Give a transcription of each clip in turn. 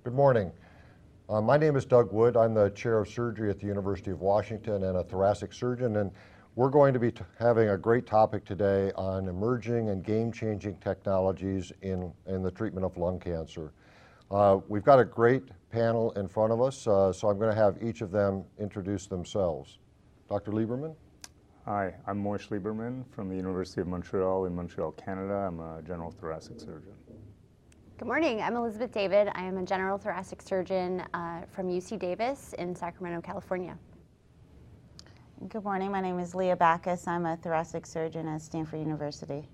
Good morning. My name is Doug Wood. I'm the chair of surgery at the University of Washington and a thoracic surgeon, and we're going to be having a great topic today on emerging and game-changing technologies in the treatment of lung cancer. We've got a great panel in front of us, so I'm going to have each of them introduce themselves. Dr. Lieberman? Hi, I'm Moish Lieberman from the University of Montreal in Montreal, Canada. I'm a general thoracic surgeon. Good morning, I'm Elizabeth David. I am a general thoracic surgeon from UC Davis in Sacramento, California. Good morning, my name is Leah Backus. I'm a thoracic surgeon at Stanford University.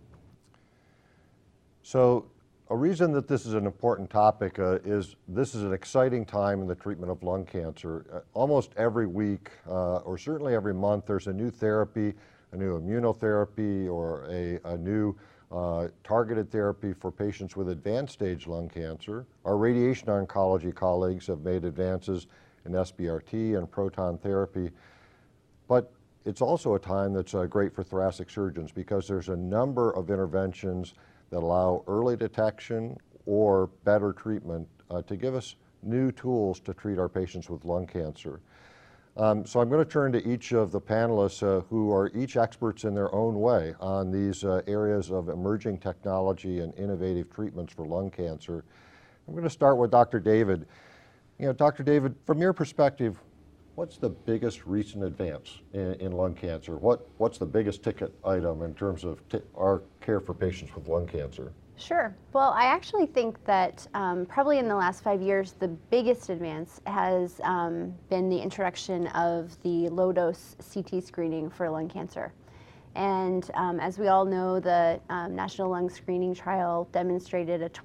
So a reason that this is an important topic is this is an exciting time in the treatment of lung cancer. Almost every week, or certainly every month, there's a new therapy, a new immunotherapy, or a new targeted therapy for patients with advanced stage lung cancer. Our radiation oncology colleagues have made advances in SBRT and proton therapy, but it's also a time that's great for thoracic surgeons because there's a number of interventions that allow early detection or better treatment to give us new tools to treat our patients with lung cancer. So I'm going to turn to each of the panelists who are each experts in their own way on these areas of emerging technology and innovative treatments for lung cancer. I'm going to start with Dr. David. Dr. David, from your perspective, what's the biggest recent advance in lung cancer? What's the biggest ticket item in terms of our care for patients with lung cancer? Sure. Well, I actually think that probably in the last 5 years, the biggest advance has been the introduction of the low-dose CT screening for lung cancer. And as we all know, the National Lung Screening Trial demonstrated a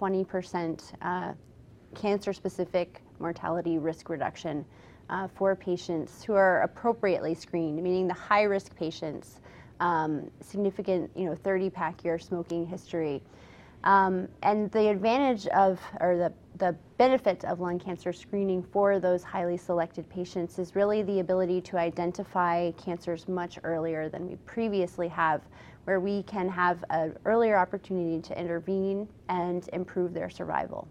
20% cancer-specific mortality risk reduction for patients who are appropriately screened, meaning the high-risk patients, significant 30-pack year smoking history. And the advantage of, or the benefit of lung cancer screening for those highly selected patients is really the ability to identify cancers much earlier than we previously have, where we can have an earlier opportunity to intervene and improve their survival.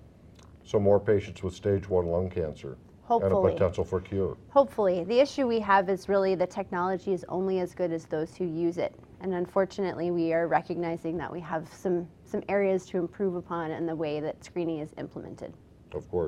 So more patients with stage 1 lung cancer. Hopefully. And a potential for cure. Hopefully. The issue we have is really the technology is only as good as those who use it. And unfortunately, we are recognizing that we have some areas to improve upon in the way that screening is implemented. Of course.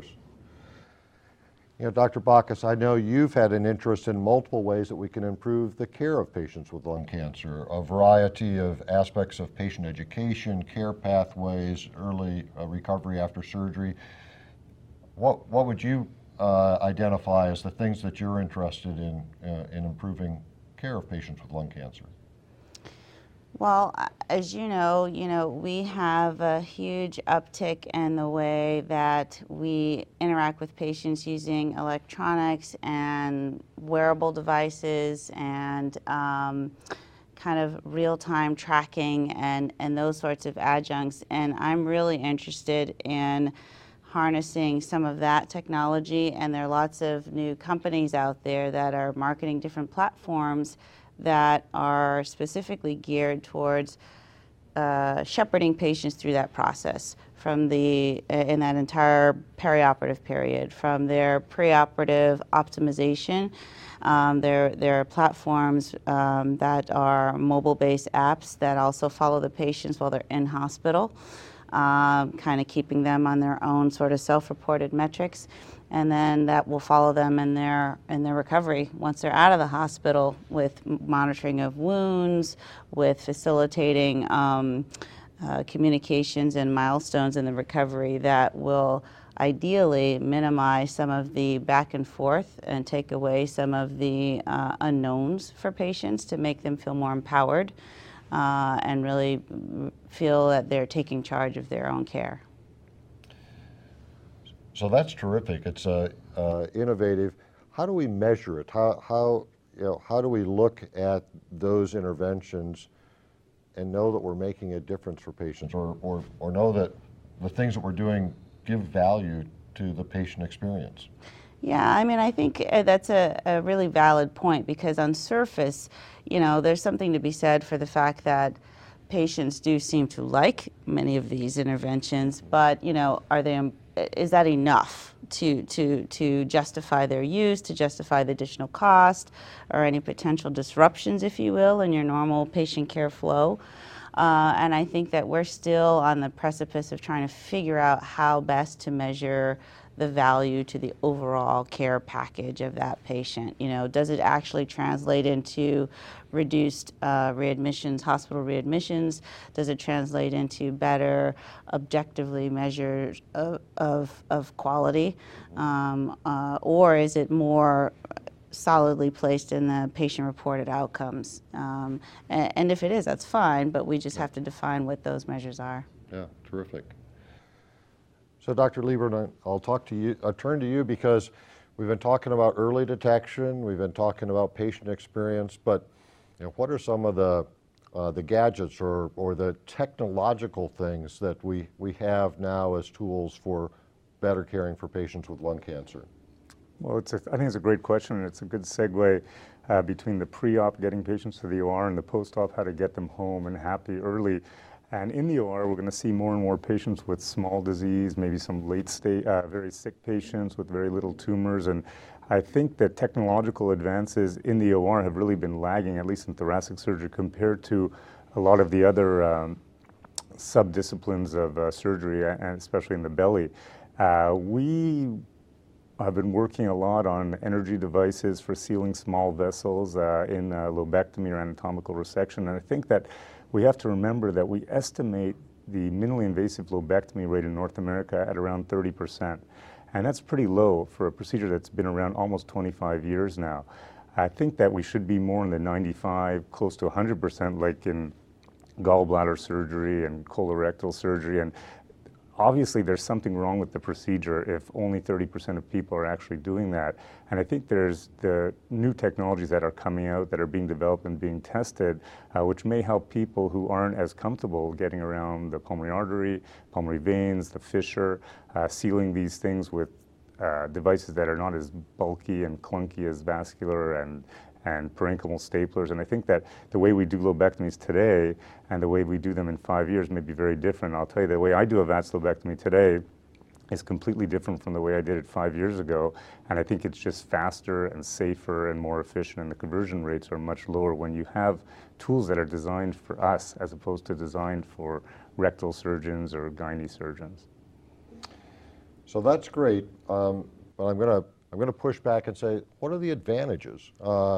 Dr. Backus, I know you've had an interest in multiple ways that we can improve the care of patients with lung cancer, a variety of aspects of patient education, care pathways, early recovery after surgery. What would you identify as the things that you're interested in improving care of patients with lung cancer? Well, as you know, we have a huge uptick in the way that we interact with patients using electronics and wearable devices and kind of real-time tracking and those sorts of adjuncts. And I'm really interested in harnessing some of that technology, and there are lots of new companies out there that are marketing different platforms that are specifically geared towards shepherding patients through that process from in that entire perioperative period, from their preoperative optimization. There are platforms that are mobile-based apps that also follow the patients while they're in hospital, kind of keeping them on their own sort of self-reported metrics, and then that will follow them in their recovery once they're out of the hospital with monitoring of wounds, with facilitating communications and milestones in the recovery that will ideally minimize some of the back and forth and take away some of the unknowns for patients to make them feel more empowered and really feel that they're taking charge of their own care. So that's terrific. It's innovative. How do we measure it? How do we look at those interventions and know that we're making a difference for patients, or know that the things that we're doing give value to the patient experience? Yeah, I mean, I think that's a really valid point, because on surface, there's something to be said for the fact that patients do seem to like many of these interventions, but is that enough to justify their use, to justify the additional cost, or any potential disruptions, if you will, in your normal patient care flow? And I think that we're still on the precipice of trying to figure out how best to measure the value to the overall care package of that patient. Does it actually translate into reduced readmissions, hospital readmissions? Does it translate into better objectively measures of quality? Or is it more solidly placed in the patient-reported outcomes? And if it is, that's fine, but we just have to define what those measures are. Yeah, terrific. So Dr. Lieberman, I'll turn to you because we've been talking about early detection, we've been talking about patient experience, but what are some of the gadgets or the technological things that we have now as tools for better caring for patients with lung cancer? Well, I think it's a great question, and it's a good segue between the pre-op, getting patients to the OR, and the post-op, how to get them home and happy early. And in the OR, we're going to see more and more patients with small disease, maybe some late stage, very sick patients with very little tumors. And I think that technological advances in the OR have really been lagging, at least in thoracic surgery, compared to a lot of the other sub-disciplines of surgery, and especially in the belly. We have been working a lot on energy devices for sealing small vessels in lobectomy or anatomical resection. And I think that we have to remember that we estimate the minimally invasive lobectomy rate in North America at around 30%. And that's pretty low for a procedure that's been around almost 25 years now. I think that we should be more in the 95, close to 100%, like in gallbladder surgery and colorectal surgery. And obviously, there's something wrong with the procedure if only 30% of people are actually doing that. And I think there's the new technologies that are coming out that are being developed and being tested, which may help people who aren't as comfortable getting around the pulmonary artery, pulmonary veins, the fissure, sealing these things with devices that are not as bulky and clunky as vascular and parenchymal staplers. And I think that the way we do lobectomies today and the way we do them in 5 years may be very different. I'll tell you, the way I do a VATS lobectomy today is completely different from the way I did it 5 years ago. And I think it's just faster and safer and more efficient, and the conversion rates are much lower when you have tools that are designed for us as opposed to designed for rectal surgeons or gynae surgeons. So that's great, but I'm going to push back and say, what are the advantages,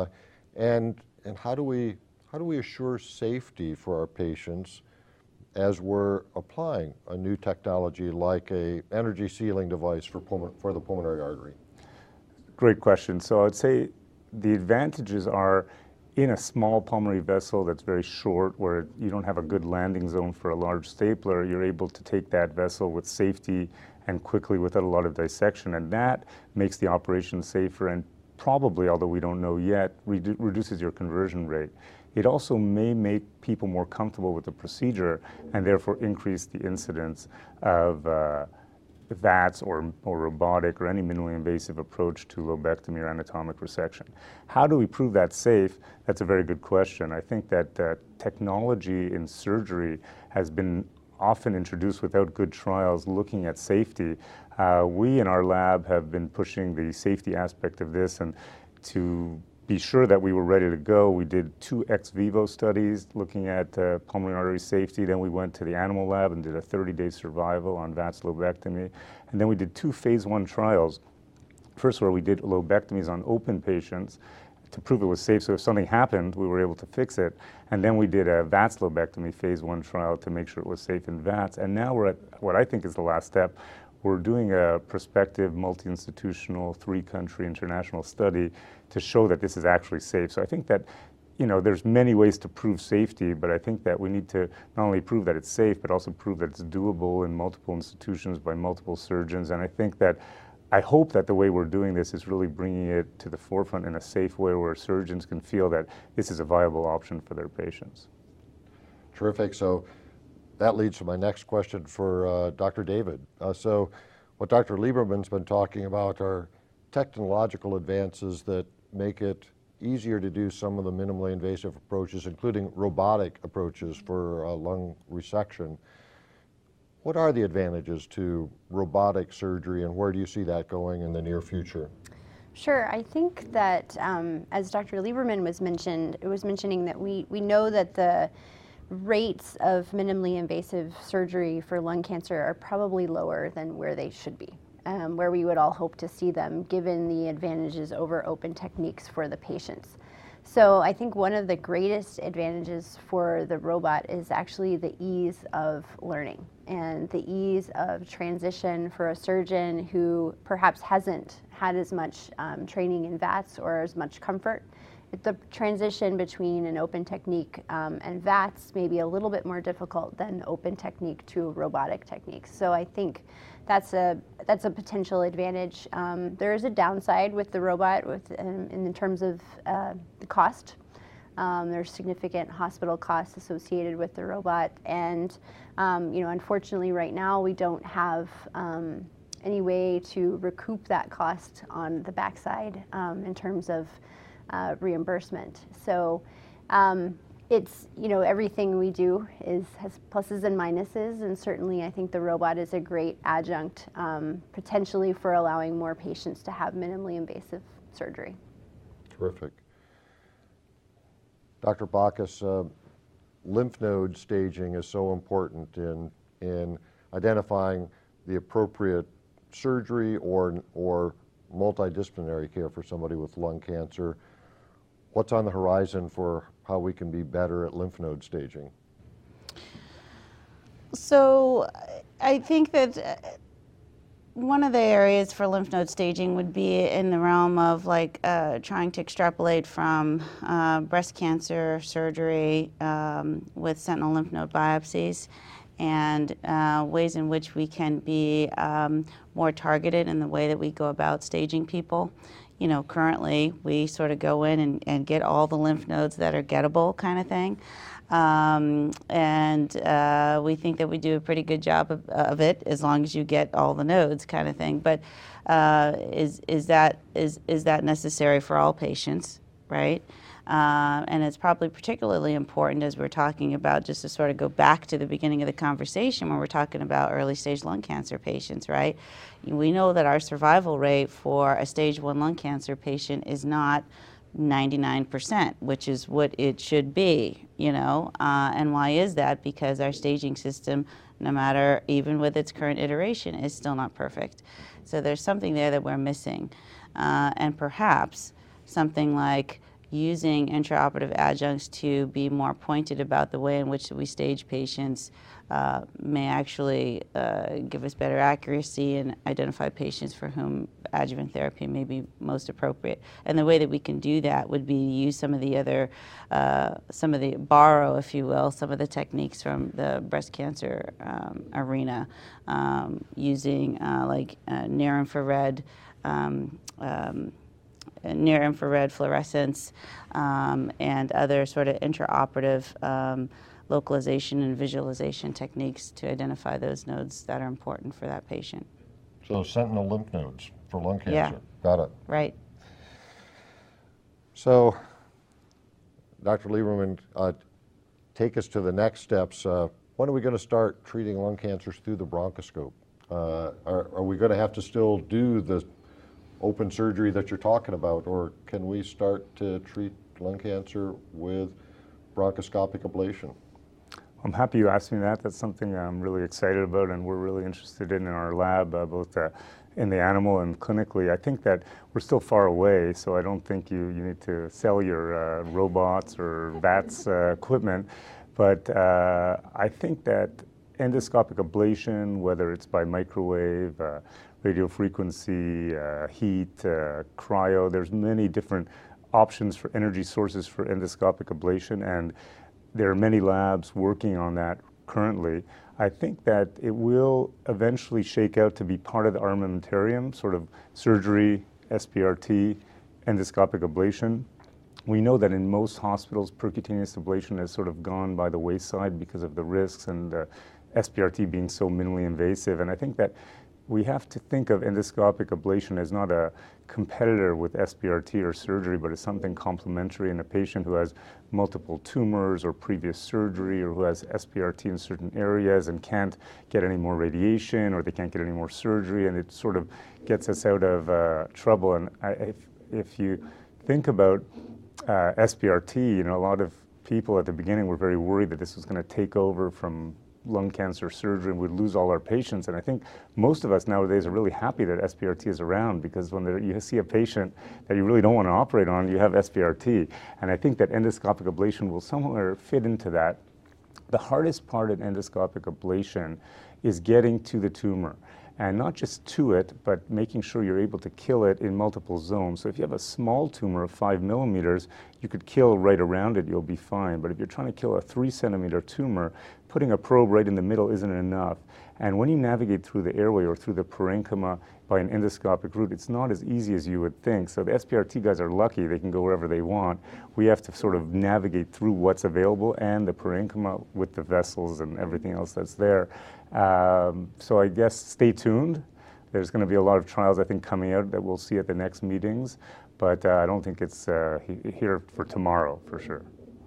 and how do we assure safety for our patients as we're applying a new technology like a energy sealing device for the pulmonary artery? Great question. So I'd say the advantages are in a small pulmonary vessel that's very short, where you don't have a good landing zone for a large stapler. You're able to take that vessel with safety and quickly without a lot of dissection, and that makes the operation safer and probably, although we don't know yet, reduces your conversion rate. It also may make people more comfortable with the procedure and therefore increase the incidence of VATS or robotic or any minimally invasive approach to lobectomy or anatomic resection. How do we prove that's safe? That's a very good question. I think that technology in surgery has been often introduced without good trials looking at safety. We in our lab have been pushing the safety aspect of this, and to be sure that we were ready to go, we did 2 ex vivo studies looking at pulmonary artery safety. Then we went to the animal lab and did a 30-day survival on VATS lobectomy. And then we did 2 phase 1 trials. First, where we did lobectomies on open patients to prove it was safe, so if something happened, we were able to fix it. And then we did a VATS lobectomy phase 1 trial to make sure it was safe in VATS. And now we're at what I think is the last step. We're doing a prospective multi-institutional 3-country international study to show that this is actually safe. So I think that, there's many ways to prove safety, but I think that we need to not only prove that it's safe, but also prove that it's doable in multiple institutions by multiple surgeons. And I hope that the way we're doing this is really bringing it to the forefront in a safe way where surgeons can feel that this is a viable option for their patients. Terrific. So that leads to my next question for Dr. David. So what Dr. Lieberman's been talking about are technological advances that make it easier to do some of the minimally invasive approaches, including robotic approaches for lung resection. What are the advantages to robotic surgery, and where do you see that going in the near future? Sure. I think that as Dr. Lieberman was mentioning that we know that the rates of minimally invasive surgery for lung cancer are probably lower than where they should be, where we would all hope to see them, given the advantages over open techniques for the patients. So I think one of the greatest advantages for the robot is actually the ease of learning and the ease of transition for a surgeon who perhaps hasn't had as much training in VATS or as much comfort. The transition between an open technique and VATS may be a little bit more difficult than open technique to robotic techniques. So I think that's a potential advantage. There is a downside with the robot in terms of the cost. There's significant hospital costs associated with the robot, and unfortunately right now we don't have any way to recoup that cost on the backside in terms of reimbursement. So it's, everything we do has pluses and minuses, and certainly I think the robot is a great adjunct potentially for allowing more patients to have minimally invasive surgery. Terrific. Dr. Bacchus, lymph node staging is so important in identifying the appropriate surgery or multidisciplinary care for somebody with lung cancer. What's on the horizon for how we can be better at lymph node staging? So I think that one of the areas for lymph node staging would be in the realm of trying to extrapolate from breast cancer surgery with sentinel lymph node biopsies, and ways in which we can be more targeted in the way that we go about staging people. Currently we sort of go in and get all the lymph nodes that are gettable, kind of thing. And we think that we do a pretty good job of it as long as you get all the nodes, kind of thing. But is that necessary for all patients, right? And it's probably particularly important as we're talking about, just to sort of go back to the beginning of the conversation when we're talking about early stage lung cancer patients, right? We know that our survival rate for a stage 1 lung cancer patient is not 99%, which is what it should be, and why is that? Because our staging system, no matter, even with its current iteration, is still not perfect. So there's something there that we're missing. And perhaps something like using intraoperative adjuncts to be more pointed about the way in which we stage patients may actually give us better accuracy and identify patients for whom adjuvant therapy may be most appropriate. And the way that we can do that would be to use some of the borrow, if you will, some of the techniques from the breast cancer arena, using near-infrared fluorescence and other sort of intraoperative localization and visualization techniques to identify those nodes that are important for that patient. So sentinel lymph nodes for lung cancer. Yeah. Got it. Right. So, Dr. Lieberman, take us to the next steps. When are we going to start treating lung cancers through the bronchoscope? Are we going to have to still do the open surgery that you're talking about, or can we start to treat lung cancer with bronchoscopic ablation? I'm happy you asked me that. That's something I'm really excited about and we're really interested in our lab, both in the animal and clinically. I think that we're still far away, so I don't think you need to sell your robots or VATS equipment. But I think that endoscopic ablation, whether it's by microwave, radio frequency, heat, cryo, there's many different options for energy sources for endoscopic ablation, and there are many labs working on that currently. I think that it will eventually shake out to be part of the armamentarium, sort of surgery, SBRT, endoscopic ablation. We know that in most hospitals, percutaneous ablation has sort of gone by the wayside because of the risks and SBRT being so minimally invasive. And I think that we have to think of endoscopic ablation as not a competitor with SBRT or surgery, but as something complementary in a patient who has multiple tumors or previous surgery, or who has SBRT in certain areas and can't get any more radiation, or they can't get any more surgery, and it sort of gets us out of trouble. And if you think about SBRT, you know, a lot of people at the beginning were very worried that this was going to take over from lung cancer surgery and we'd lose all our patients. And I think most of us nowadays are really happy that SBRT is around, because when you see a patient that you really don't want to operate on, you have SBRT. And I think that endoscopic ablation will somewhere fit into that. The hardest part in endoscopic ablation is getting to the tumor. And not just to it, but making sure you're able to kill it in multiple zones. So if you have a small tumor of 5 millimeters, you could kill right around it, you'll be fine. But if you're trying to kill a 3 centimeter tumor, putting a probe right in the middle isn't enough. And when you navigate through the airway or through the parenchyma by an endoscopic route, it's not as easy as you would think. So the SBRT guys are lucky, they can go wherever they want. We have to sort of navigate through what's available and the parenchyma with the vessels and everything else that's there. So I guess stay tuned. There's going to be a lot of trials, I think, coming out that we'll see at the next meetings, but I don't think it's here for tomorrow, for sure.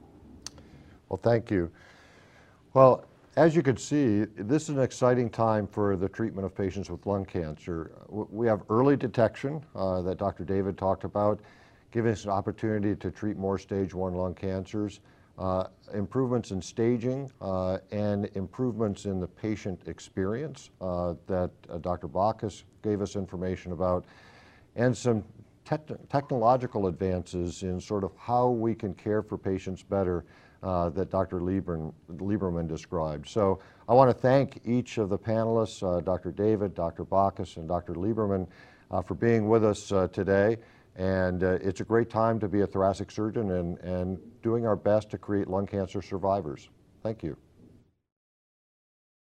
Well, thank you. Well, as you can see, this is an exciting time for the treatment of patients with lung cancer. We have early detection that Dr. David talked about, giving us an opportunity to treat more stage 1 lung cancers. Improvements in staging and improvements in the patient experience that Dr. Bacchus gave us information about, and some technological advances in sort of how we can care for patients better that Dr. Lieberman described. So I want to thank each of the panelists, Dr. David, Dr. Bacchus, and Dr. Lieberman, for being with us today. And it's a great time to be a thoracic surgeon and doing our best to create lung cancer survivors. Thank you.